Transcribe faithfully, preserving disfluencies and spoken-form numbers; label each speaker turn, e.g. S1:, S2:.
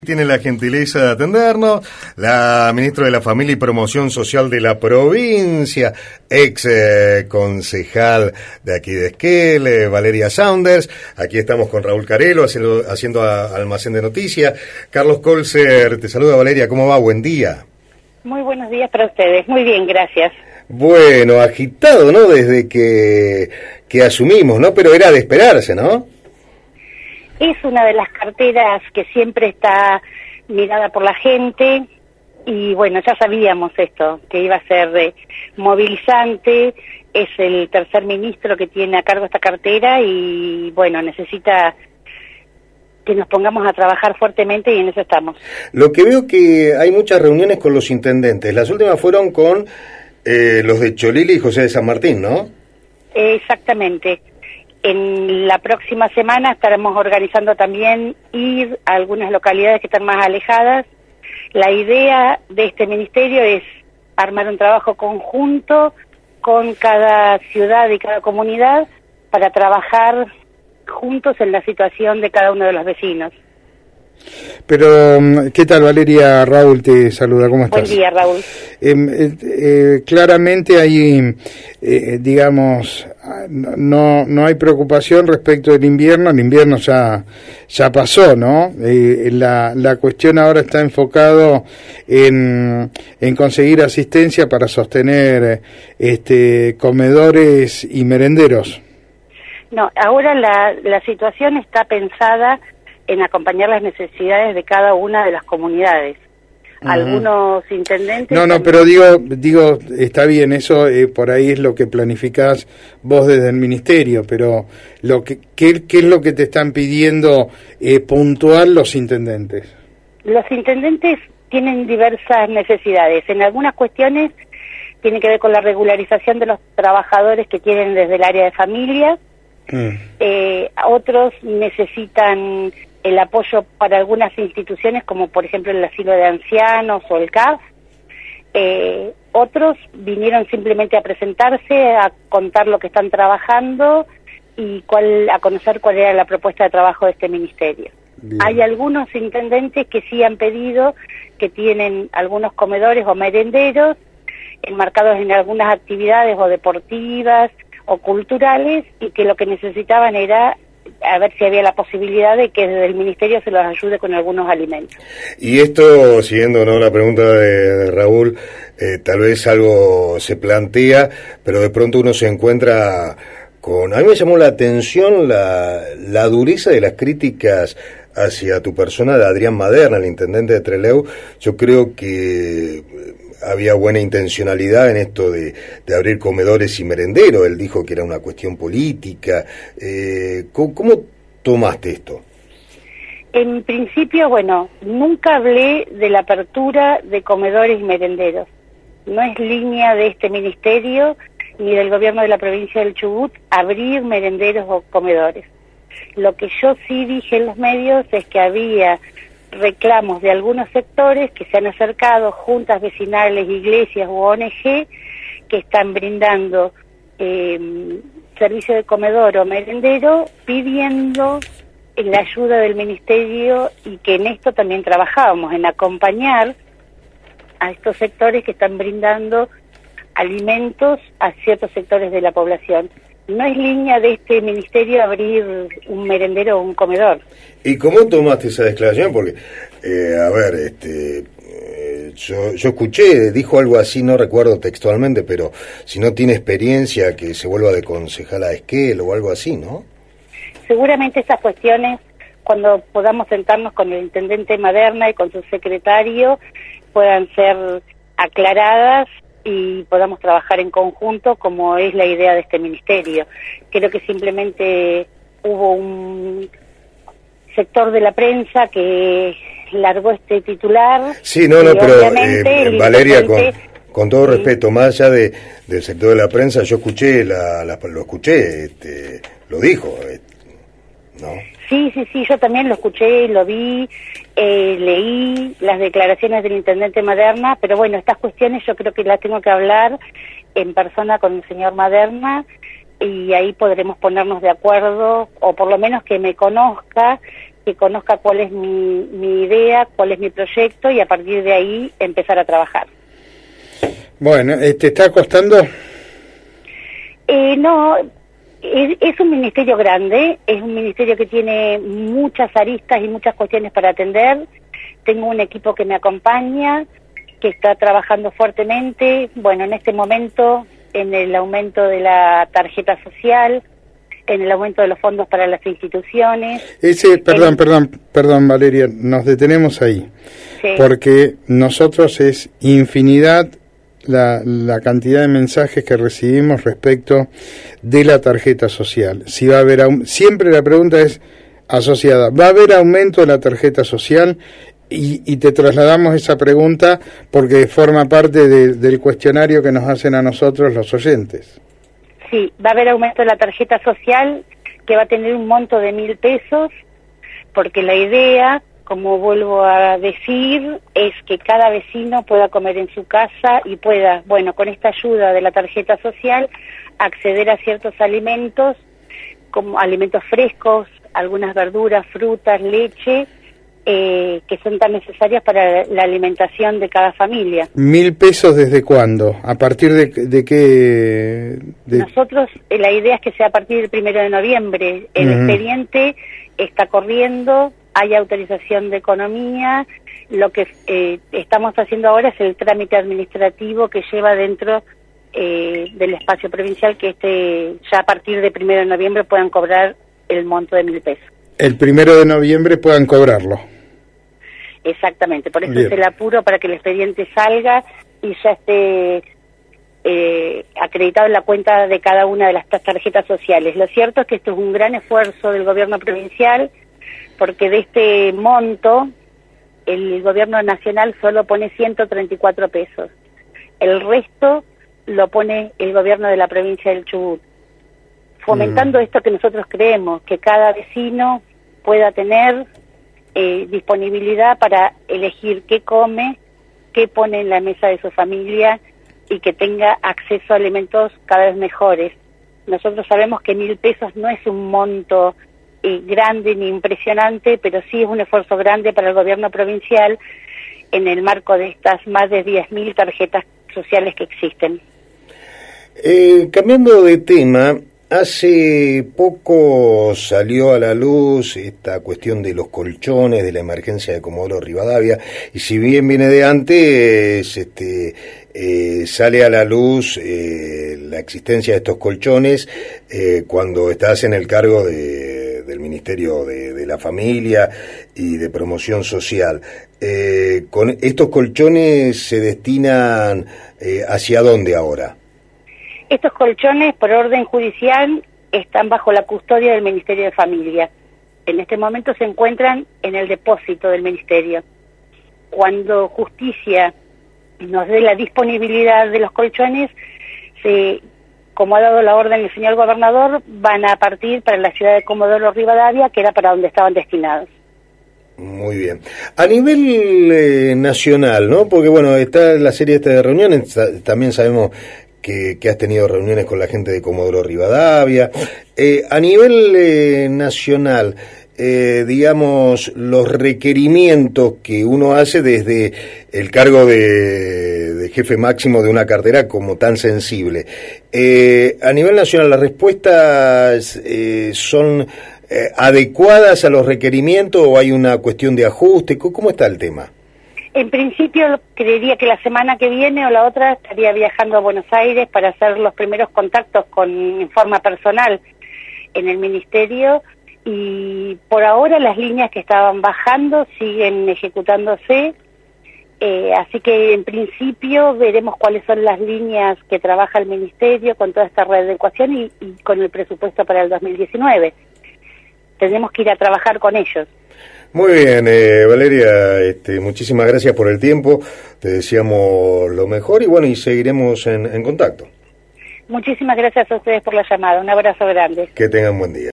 S1: Tiene la gentileza de atendernos la ministra de la Familia y Promoción Social de la provincia, ex eh, concejal de aquí de Esquel, eh, Valeria Saunders. Aquí estamos con Raúl Carelo haciendo, haciendo a, Almacén de Noticias. Carlos Colser, te saluda Valeria, ¿cómo va? Buen día.
S2: Muy buenos días para ustedes, muy bien, gracias.
S1: Bueno, agitado, ¿no? Desde que, que asumimos, ¿no? Pero era de esperarse, ¿no?
S2: Es una de las carteras que siempre está mirada por la gente y bueno, ya sabíamos esto, que iba a ser eh, movilizante. Es el tercer ministro que tiene a cargo esta cartera y bueno, necesita que nos pongamos a trabajar fuertemente y en eso estamos.
S1: Lo que veo que hay muchas reuniones con los intendentes, las últimas fueron con eh, los de Cholili y José de San Martín, ¿no?
S2: Exactamente. En la próxima semana estaremos organizando también ir a algunas localidades que están más alejadas. La idea de este ministerio es armar un trabajo conjunto con cada ciudad y cada comunidad para trabajar juntos en la situación de cada uno de los vecinos.
S3: Pero, ¿qué tal, Valeria? Raúl te saluda, ¿cómo estás?
S2: Buen día, Raúl.
S3: Eh, eh, eh, claramente hay, eh, digamos, no no hay preocupación respecto del invierno, el invierno ya ya pasó, ¿no? Eh, la, la cuestión ahora está enfocado en, en conseguir asistencia para sostener este comedores y merenderos.
S2: No, ahora la, la situación está pensada en acompañar las necesidades de cada una de las comunidades. Uh-huh. Algunos intendentes...
S3: No, no, también... pero digo, digo está bien, eso eh, por ahí es lo que planificás vos desde el ministerio, pero lo que ¿qué, qué es lo que te están pidiendo eh, puntual los intendentes?
S2: Los intendentes tienen diversas necesidades. En algunas cuestiones tiene que ver con la regularización de los trabajadores que tienen desde el área de familia. Mm. Eh, otros necesitan el apoyo para algunas instituciones, como por ejemplo el asilo de ancianos o el C A F. Eh, otros vinieron simplemente a presentarse, a contar lo que están trabajando y cuál, a conocer cuál era la propuesta de trabajo de este ministerio. Bien. Hay algunos intendentes que sí han pedido, que tienen algunos comedores o merenderos enmarcados en algunas actividades o deportivas o culturales, y que lo que necesitaban era a ver si había la posibilidad de que desde el ministerio se los ayude con algunos alimentos.
S1: Y esto, siguiendo no la pregunta de, de Raúl, eh, tal vez algo se plantea, pero de pronto uno se encuentra con... A mí me llamó la atención la, la dureza de las críticas hacia tu persona de Adrián Maderna, el intendente de Trelew. Yo creo que había buena intencionalidad en esto de, de abrir comedores y merenderos. Él dijo que era una cuestión política. Eh, ¿cómo, ¿Cómo tomaste esto?
S2: En principio, bueno, nunca hablé de la apertura de comedores y merenderos. No es línea de este ministerio ni del gobierno de la provincia del Chubut abrir merenderos o comedores. Lo que yo sí dije en los medios es que había reclamos de algunos sectores que se han acercado, juntas vecinales, iglesias u O N G, que están brindando eh, servicio de comedor o merendero, pidiendo la ayuda del ministerio, y que en esto también trabajábamos, en acompañar a estos sectores que están brindando alimentos a ciertos sectores de la población. No es línea de este ministerio abrir un merendero o un comedor.
S1: ¿Y cómo tomaste esa declaración? Porque, eh, a ver, este, eh, yo, yo escuché, dijo algo así, no recuerdo textualmente, pero si no tiene experiencia, que se vuelva de concejal a Esquel o algo así, ¿no?
S2: Seguramente estas cuestiones, cuando podamos sentarnos con el intendente Maderna y con su secretario, puedan ser aclaradas y podamos trabajar en conjunto, como es la idea de este ministerio. Creo que simplemente hubo un sector de la prensa que largó este titular.
S1: Sí, no, no, pero eh, Valeria, con, con todo
S2: sí.
S1: respeto, más allá de, del sector de la prensa, yo escuché, la, la, lo escuché, este, lo dijo, ¿no?
S2: Sí, sí, sí, yo también lo escuché, lo vi, eh, leí las declaraciones del intendente Maderna, pero bueno, estas cuestiones yo creo que las tengo que hablar en persona con el señor Maderna, y ahí podremos ponernos de acuerdo, o por lo menos que me conozca que conozca cuál es mi, mi idea, cuál es mi proyecto y a partir de ahí empezar a trabajar.
S3: Bueno, ¿te está costando?
S2: Eh, no, es, es un ministerio grande, es un ministerio que tiene muchas aristas y muchas cuestiones para atender. Tengo un equipo que me acompaña, que está trabajando fuertemente, bueno, en este momento en el aumento de la tarjeta social, en el aumento de los fondos para las instituciones.
S3: Ese, perdón, en... perdón, perdón, Valeria, nos detenemos ahí, sí. Porque nosotros es infinidad la, la cantidad de mensajes que recibimos respecto de la tarjeta social. Si va a haber, siempre la pregunta es asociada, ¿va a haber aumento de la tarjeta social? Y, y te trasladamos esa pregunta porque forma parte de, del cuestionario que nos hacen a nosotros los oyentes.
S2: Sí, va a haber aumento de la tarjeta social que va a tener un monto de mil pesos, porque la idea, como vuelvo a decir, es que cada vecino pueda comer en su casa y pueda, bueno, con esta ayuda de la tarjeta social, acceder a ciertos alimentos, como alimentos frescos, algunas verduras, frutas, leche, Eh, que son tan necesarias para la alimentación de cada familia.
S3: ¿Mil pesos desde cuándo? ¿A partir de, de qué? De...
S2: Nosotros, eh, la idea es que sea a partir del primero de noviembre. El uh-huh. expediente está corriendo, hay autorización de economía. Lo que eh, estamos haciendo ahora es el trámite administrativo que lleva dentro eh, del espacio provincial, que este ya a partir del primero de noviembre puedan cobrar el monto de mil pesos.
S3: El primero de noviembre puedan cobrarlo.
S2: Exactamente, por eso Bien. es el apuro para que el expediente salga y ya esté eh, acreditado en la cuenta de cada una de las tarjetas sociales. Lo cierto es que esto es un gran esfuerzo del gobierno provincial, porque de este monto el gobierno nacional solo pone ciento treinta y cuatro pesos. El resto lo pone el gobierno de la provincia del Chubut, fomentando mm. esto que nosotros creemos, que cada vecino pueda tener eh, disponibilidad para elegir qué come, qué pone en la mesa de su familia y que tenga acceso a alimentos cada vez mejores. Nosotros sabemos que mil pesos no es un monto eh, grande ni impresionante, pero sí es un esfuerzo grande para el gobierno provincial en el marco de estas más de diez mil tarjetas sociales que existen.
S1: Eh, cambiando de tema, hace poco salió a la luz esta cuestión de los colchones, de la emergencia de Comodoro Rivadavia, y si bien viene de antes, este, eh, sale a la luz eh, la existencia de estos colchones eh, cuando estás en el cargo de, del Ministerio de, de la Familia y de Promoción Social. Eh, con estos colchones se destinan eh, ¿hacia dónde ahora?
S2: Estos colchones, por orden judicial, están bajo la custodia del Ministerio de Familia. En este momento se encuentran en el depósito del Ministerio. Cuando Justicia nos dé la disponibilidad de los colchones, se, como ha dado la orden el señor gobernador, van a partir para la ciudad de Comodoro Rivadavia, que era para donde estaban destinados.
S1: Muy bien. A nivel eh, nacional, ¿no? Porque, bueno, está la serie esta de reuniones, también sabemos Que, que has tenido reuniones con la gente de Comodoro Rivadavia. Eh, a nivel eh, nacional, eh, digamos, los requerimientos que uno hace desde el cargo de, de jefe máximo de una cartera como tan sensible. Eh, a nivel nacional, ¿las respuestas eh, son eh, adecuadas a los requerimientos o hay una cuestión de ajuste? ¿Cómo está el tema?
S2: En principio, creería que la semana que viene o la otra estaría viajando a Buenos Aires para hacer los primeros contactos con, en forma personal en el Ministerio, y por ahora las líneas que estaban bajando siguen ejecutándose, eh, así que en principio veremos cuáles son las líneas que trabaja el Ministerio con toda esta readecuación y, y con el presupuesto para el dos mil diecinueve. Tenemos que ir a trabajar con ellos.
S1: Muy bien, eh, Valeria, este, muchísimas gracias por el tiempo, te deseamos lo mejor y bueno, y seguiremos en, en contacto.
S2: Muchísimas gracias a ustedes por la llamada, un abrazo grande.
S1: Que tengan buen día.